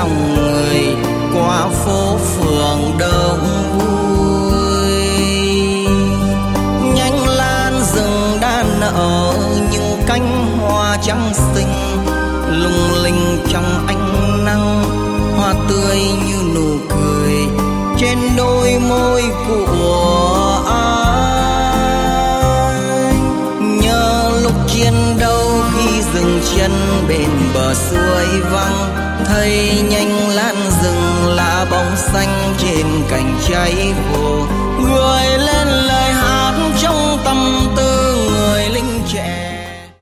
dòng người qua phố phường đông vui. Nhánh lan rừng đã nở những cánh hoa trắng xinh, lung linh trong ánh nắng, hoa tươi như nụ cười trên đôi môi của ai. Nhớ lúc chiến đấu khi dừng chân bên bờ suối vắng, thấy nhanh lan rừng lá bóng xanh trên cành cháy khô, gợi lên lời